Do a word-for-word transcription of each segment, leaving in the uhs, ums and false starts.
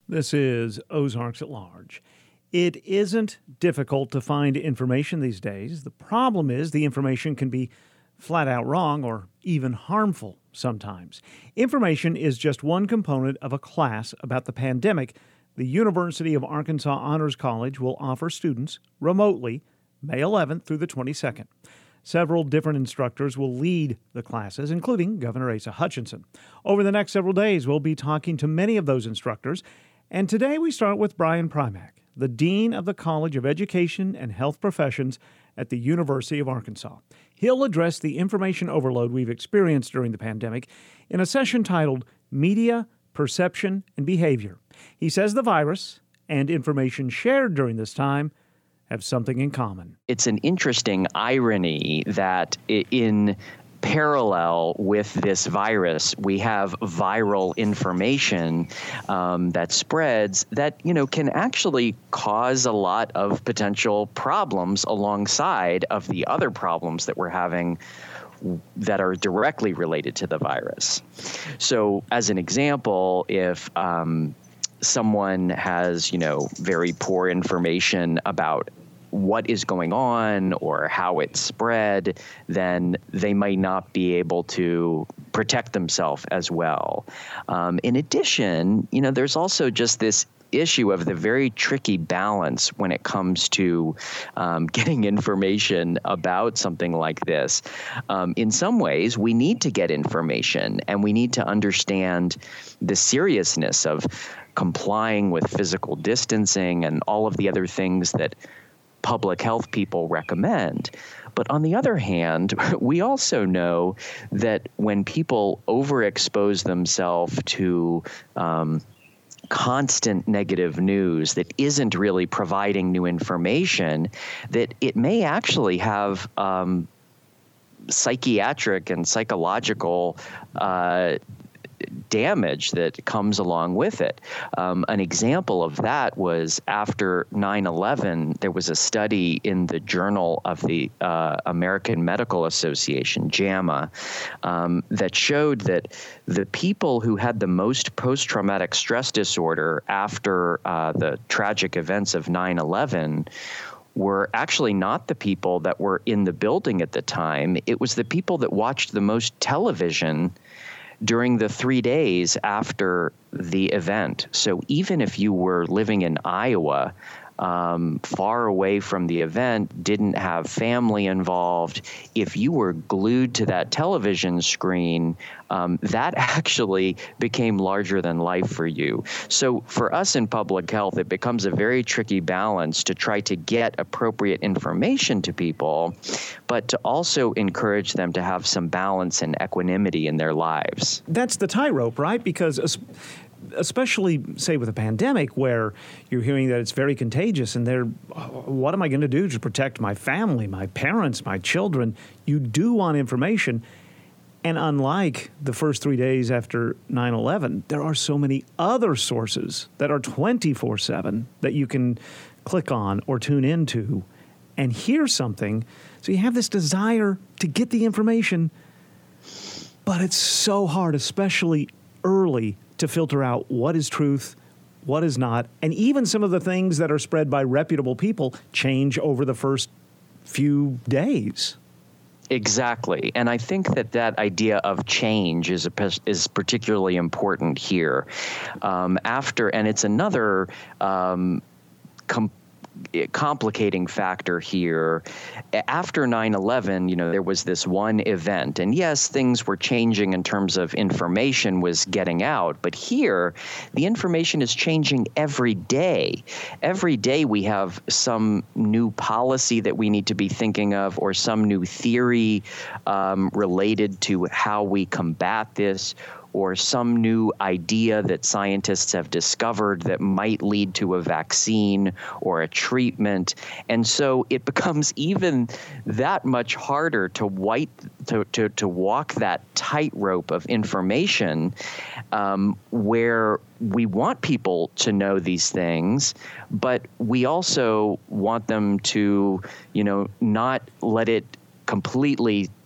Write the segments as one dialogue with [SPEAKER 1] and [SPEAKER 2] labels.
[SPEAKER 1] This is Ozarks at Large. It isn't difficult to find information these days. The problem is the information can be flat out wrong or even harmful sometimes. Information is just one component of a class about the pandemic the University of Arkansas Honors College will offer students remotely May eleventh through the twenty-second. Several different instructors will lead the classes, including Governor Asa Hutchinson. Over the next several days, we'll be talking to many of those instructors. And today we start with Brian Primack, the Dean of the College of Education and Health Professions at the University of Arkansas. He'll address the information overload we've experienced during the pandemic in a session titled Media, Perception, and Behavior. He says the virus and information shared during this time have something in common.
[SPEAKER 2] It's an interesting irony that in parallel with this virus, we have viral information um, that spreads that, you know, can actually cause a lot of potential problems alongside of the other problems that we're having that are directly related to the virus. So as an example, if um, someone has, you know, very poor information about what is going on or how it spread, then they might not be able to protect themselves as well. Um, in addition, you know, there's also just this issue of the very tricky balance when it comes to um, getting information about something like this. Um, in some ways, we need to get information and we need to understand the seriousness of complying with physical distancing and all of the other things that public health people recommend. But on the other hand, we also know that when people overexpose themselves to um, constant negative news that isn't really providing new information, that it may actually have um, psychiatric and psychological uh damage that comes along with it. Um, an example of that was after nine eleven, there was a study in the Journal of the uh, American Medical Association, JAMA, um, that showed that the people who had the most post-traumatic stress disorder after uh, the tragic events of nine eleven were actually not the people that were in the building at the time. It was the people that watched the most television during the three days after the event. So even if you were living in Iowa, um, far away from the event, didn't have family involved, if you were glued to that television screen, um, that actually became larger than life for you. So for us in public health, it becomes a very tricky balance to try to get appropriate information to people, but to also encourage them to have some balance and equanimity in their lives.
[SPEAKER 1] That's the tightrope, right? Because especially, say, with a pandemic where you're hearing that it's very contagious and they're, what am I going to do to protect my family, my parents, my children? You do want information. And unlike the first three days after nine eleven, there are so many other sources that are twenty-four seven that you can click on or tune into and hear something. So you have this desire to get the information, but it's so hard, especially early, to filter out what is truth, what is not. And even some of the things that are spread by reputable people change over the first few days.
[SPEAKER 2] Exactly. And I think that that idea of change is a, is particularly important here. Um, after, and it's another um, com- complicating factor here. After nine eleven, you know, there was this one event, and yes, things were changing in terms of information was getting out, but here the information is changing every day. Every day we have some new policy that we need to be thinking of, or some new theory um, related to how we combat this, or some new idea that scientists have discovered that might lead to a vaccine or a treatment. And so it becomes even that much harder to white to, to, to walk that tightrope of information um, where we want people to know these things, but we also want them to, you know, not let it completely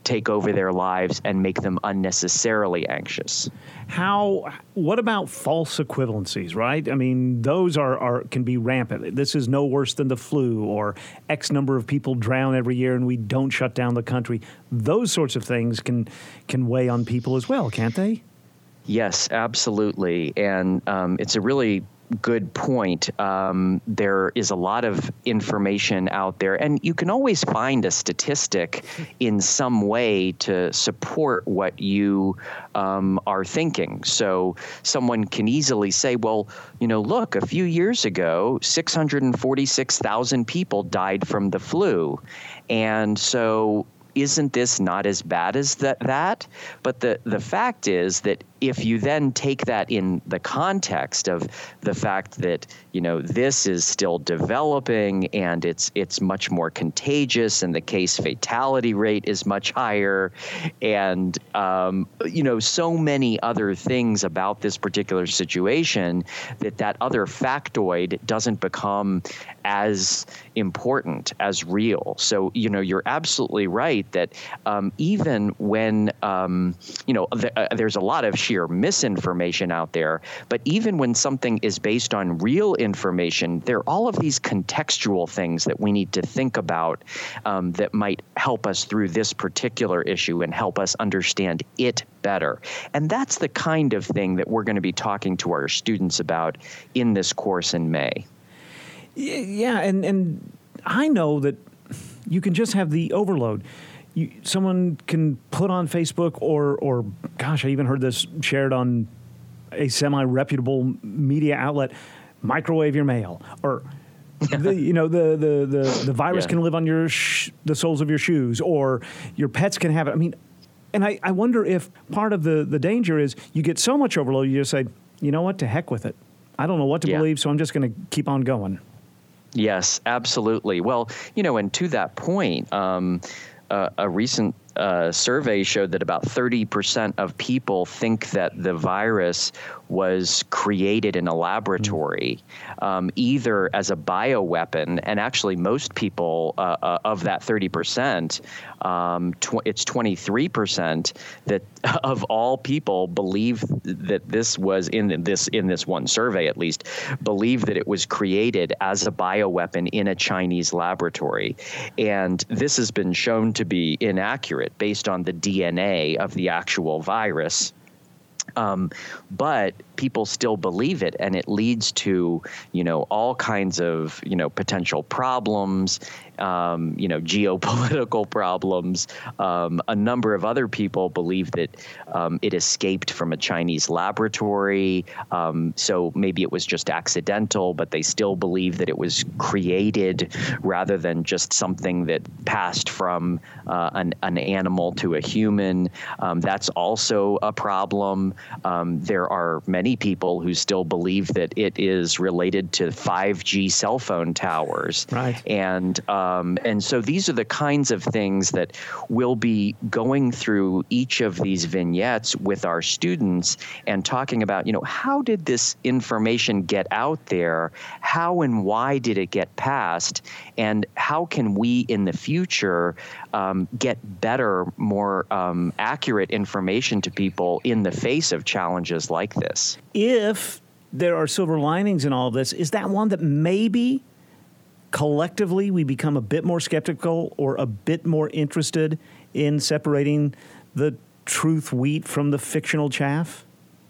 [SPEAKER 2] take over their lives and make them unnecessarily anxious.
[SPEAKER 1] How? What about false equivalencies, right? I mean, those are, are can be rampant. This is no worse than the flu, or X number of people drown every year and we don't shut down the country. Those sorts of things can can weigh on people as well, can't they?
[SPEAKER 2] Yes, absolutely. And um, it's a really good point. Um, there is a lot of information out there, and you can always find a statistic in some way to support what you um, are thinking. So someone can easily say, well, you know, look, a few years ago, six hundred forty-six thousand people died from the flu. And so isn't this not as bad as that? that? But the, the fact is that if you then take that in the context of the fact that, you know, this is still developing and it's it's much more contagious and the case fatality rate is much higher, and, um, you know, so many other things about this particular situation, that that other factoid doesn't become as important, as real. So, you know, you're absolutely right that um, even when, um, you know, th- uh, there's a lot of sheer misinformation out there, but even when something is based on real information, there are all of these contextual things that we need to think about um, that might help us through this particular issue and help us understand it better. And that's the kind of thing that we're going to be talking to our students about in this course in May.
[SPEAKER 1] Yeah, and, and I know that you can just have the overload. You, someone can put on Facebook or, or, gosh, I even heard this shared on a semi-reputable media outlet, microwave your mail, or the, you know, the the the, the virus yeah. can live on your sh- the soles of your shoes, or your pets can have it. I mean, and I, I wonder if part of the, the danger is you get so much overload, you just say, you know what, to heck with it. I don't know what to yeah. believe, so I'm just going to keep on going.
[SPEAKER 2] Yes, absolutely. Well, you know, and to that point, um, uh, a recent uh, survey showed that about thirty percent of people think that the virus was created in a laboratory, um, either as a bioweapon, and actually most people uh, uh, of that thirty percent, um, tw- it's twenty-three percent that of all people believe that this was in this in this one survey at least believe that it was created as a bioweapon in a Chinese laboratory, and this has been shown to be inaccurate based on the D N A of the actual virus. Um, but people still believe it, and it leads to, you know, all kinds of, you know, potential problems, um, you know, geopolitical problems. Um, a number of other people believe that um, it escaped from a Chinese laboratory. Um, so maybe it was just accidental, but they still believe that it was created rather than just something that passed from uh, an, an animal to a human. Um, that's also a problem. Um, there are many people who still believe that it is related to five G cell phone towers.
[SPEAKER 1] Right.
[SPEAKER 2] And um, and so these are the kinds of things that we'll be going through each of these vignettes with our students and talking about, you know, how did this information get out there? How and why did it get passed? And how can we in the future um, get better, more um, accurate information to people in the face of challenges like this?
[SPEAKER 1] If there are silver linings in all of this, is that one that maybe collectively we become a bit more skeptical or a bit more interested in separating the truth wheat from the fictional chaff?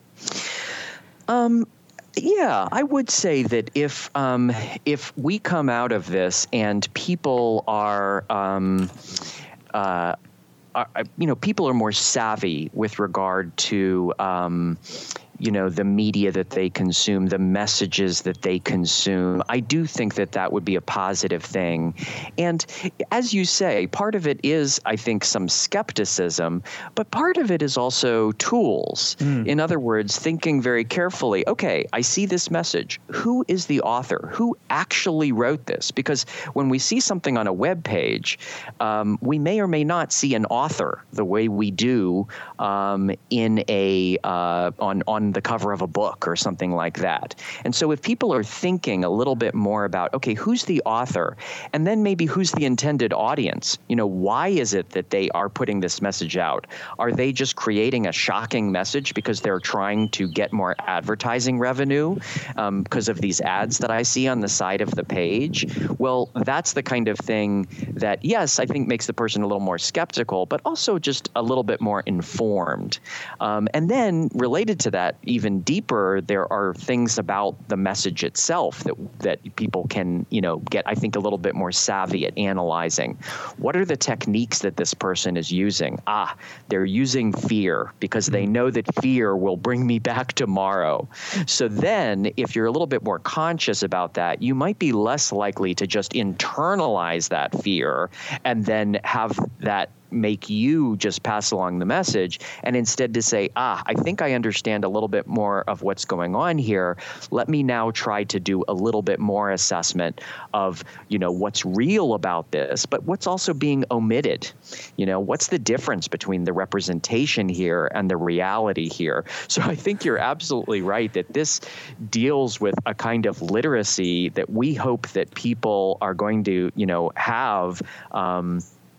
[SPEAKER 2] Um. Yeah, I would say that if um, if we come out of this and people are, um, uh, are, you know, people are more savvy with regard to, um, you know, the media that they consume, the messages that they consume, I do think that that would be a positive thing. And as you say, part of it is, I think, some skepticism, but part of it is also tools. Mm. In other words, thinking very carefully, okay, I see this message. Who is the author? Who actually wrote this? Because when we see something on a web page, um, we may or may not see an author the way we do um, in a uh, on on the cover of a book or something like that. And so if people are thinking a little bit more about, okay, who's the author? And then maybe who's the intended audience? You know, why is it that they are putting this message out? Are they just creating a shocking message because they're trying to get more advertising revenue um, because of these ads that I see on the side of the page? Well, that's the kind of thing that, yes, I think makes the person a little more skeptical, but also just a little bit more informed. Um, and then related to that, even deeper, there are things about the message itself that that people can, you know, get, I think, a little bit more savvy at analyzing. What are the techniques that this person is using? Ah, they're using fear because they know that fear will bring me back tomorrow. So then if you're a little bit more conscious about that, you might be less likely to just internalize that fear and then have that make you just pass along the message, and instead to say, ah, I think I understand a little bit more of what's going on here. Let me now try to do a little bit more assessment of, you know, what's real about this, but what's also being omitted. You know, what's the difference between the representation here and the reality here? So I think you're absolutely right that this deals with a kind of literacy that we hope that people are going to, you know, have um,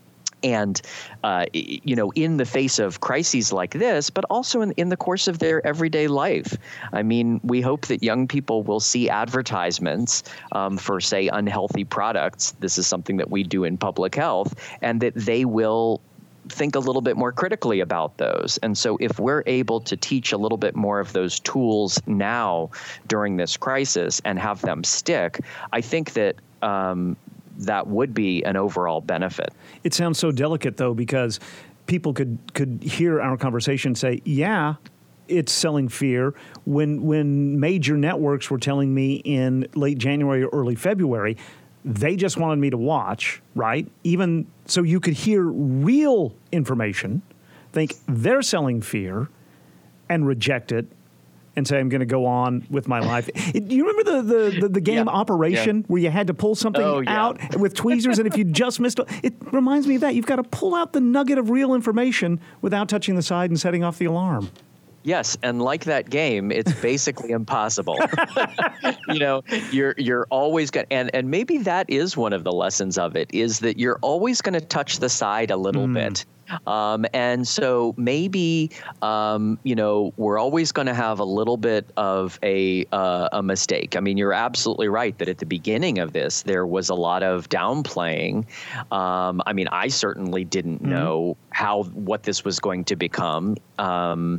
[SPEAKER 2] And, uh, you know, in the face of crises like this, but also in, in the course of their everyday life. I mean, we hope that young people will see advertisements um, for, say, unhealthy products. This is something that we do in public health, and that they will think a little bit more critically about those. And so if we're able to teach a little bit more of those tools now during this crisis and have them stick, I think that um, that would be an overall benefit.
[SPEAKER 1] It sounds so delicate, though, because people could, could hear our conversation and say, yeah, it's selling fear. When, when major networks were telling me in late January or early February, they just wanted me to watch, right? Even so you could hear real information, think they're selling fear, and reject it and say, I'm going to go on with my life. It, do you remember the, the, the, the game
[SPEAKER 2] yeah.
[SPEAKER 1] Operation yeah. where you had to pull something
[SPEAKER 2] oh, yeah.
[SPEAKER 1] out with tweezers, and if you just missed it, it reminds me of that. You've got to pull out the nugget of real information without touching the side and setting off the alarm.
[SPEAKER 2] Yes, and like that game, it's basically impossible. You know, you're you're always going to, and, and maybe that is one of the lessons of it, is that you're always going to touch the side a little mm. bit. Um, and so maybe, um, you know, we're always going to have a little bit of a uh, a mistake. I mean, you're absolutely right that at the beginning of this, there was a lot of downplaying. Um, I mean, I certainly didn't mm-hmm. know how what this was going to become. Um,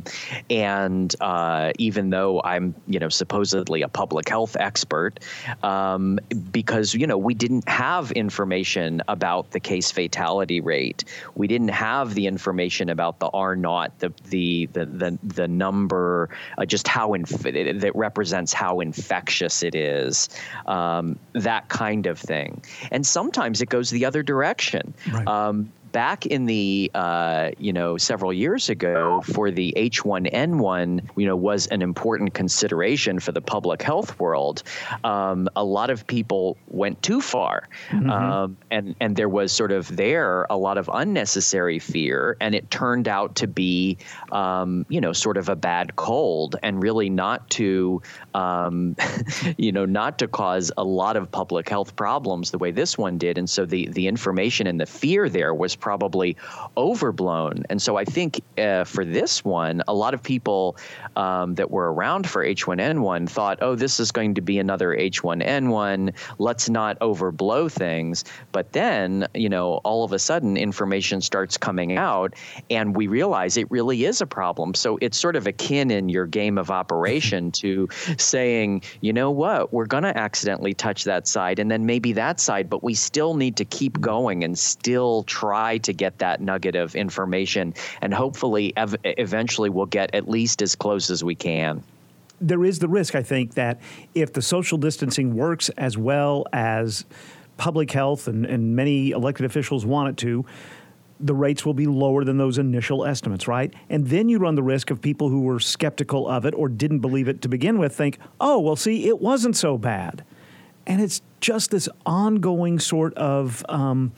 [SPEAKER 2] and uh, even though I'm, you know, supposedly a public health expert, um, because, you know, we didn't have information about the case fatality rate. We didn't have the information about the R naught, the the the the, the number, uh, just how inf- that represents how infectious it is, um, that kind of thing. And sometimes it goes the other direction. Right. Um, Back in the, uh, you know, several years ago, for the H one N one, you know, was an important consideration for the public health world. Um, a lot of people went too far, mm-hmm. um, and and there was sort of there a lot of unnecessary fear, and it turned out to be, um, you know, sort of a bad cold, and really not to, um, you know, not to cause a lot of public health problems the way this one did. And so the the information and the fear there was probably overblown. And so I think uh, for this one, a lot of people um, that were around for H one N one thought, oh, this is going to be another H one N one. Let's not overblow things. But then, you know, all of a sudden information starts coming out and we realize it really is a problem. So it's sort of akin in your game of Operation to saying, you know what, we're going to accidentally touch that side and then maybe that side, but we still need to keep going and still try to get that nugget of information, and hopefully ev- eventually we'll get at least as close as we can.
[SPEAKER 1] There is the risk, I think, that if the social distancing works as well as public health and, and many elected officials want it to, the rates will be lower than those initial estimates, right? And then you run the risk of people who were skeptical of it or didn't believe it to begin with think, oh, well, see, it wasn't so bad. And it's just this ongoing sort of um,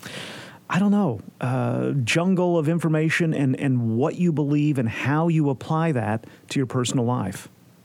[SPEAKER 1] I don't know, uh, jungle of information and, and what you believe and how you apply that to your personal life.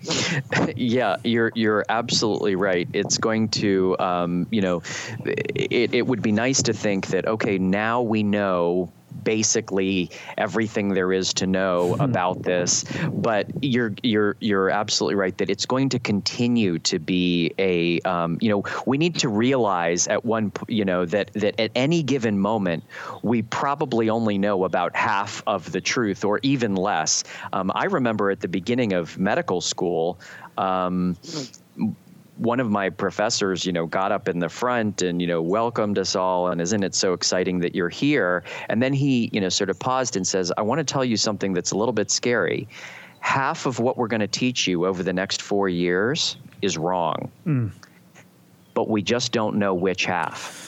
[SPEAKER 2] Yeah, you're you're absolutely right. It's going to, um, you know, it, it would be nice to think that, okay, now we know basically everything there is to know about this, but you're you're you're absolutely right that it's going to continue to be a um, you know, we need to realize at one you know that that at any given moment we probably only know about half of the truth or even less. Um, I remember at the beginning of medical school. Um, One of my professors, you know, got up in the front and, you know, welcomed us all. And isn't it so exciting that you're here? And then he, you know, sort of paused and says, I want to tell you something that's a little bit scary. Half of what we're going to teach you over the next four years is wrong. Mm. But we just don't know which half.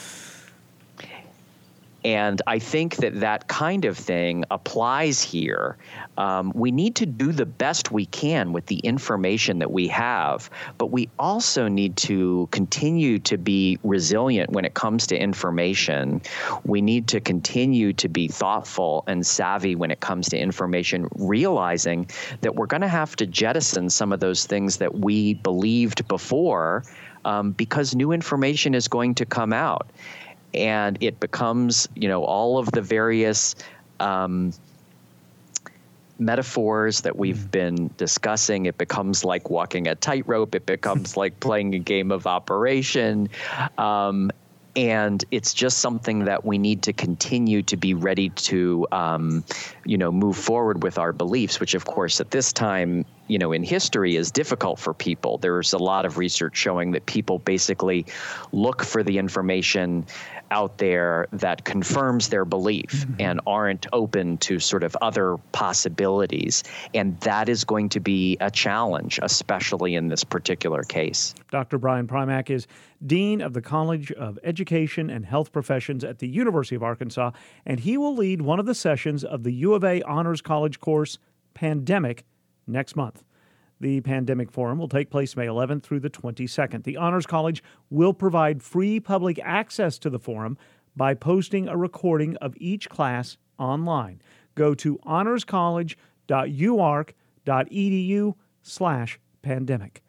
[SPEAKER 2] And I think that that kind of thing applies here. Um, we need to do the best we can with the information that we have, but we also need to continue to be resilient when it comes to information. We need to continue to be thoughtful and savvy when it comes to information, realizing that we're going to have to jettison some of those things that we believed before um, because new information is going to come out. And it becomes, you know, all of the various um, metaphors that we've been discussing. It becomes like walking a tightrope. It becomes like playing a game of Operation. Um, and it's just something that we need to continue to be ready to, um, you know, move forward with our beliefs, which, of course, at this time, you know, in history is difficult for people. There's a lot of research showing that people basically look for the information out there that confirms their belief mm-hmm. and aren't open to sort of other possibilities. And that is going to be a challenge, especially in this particular case.
[SPEAKER 1] Doctor Brian Primack is Dean of the College of Education and Health Professions at the University of Arkansas, and he will lead one of the sessions of the U of A Honors College course, Pandemic, next month. The Pandemic Forum will take place May eleventh through the twenty-second. The Honors College will provide free public access to the forum by posting a recording of each class online. Go to honorscollege.uark.edu slash pandemic.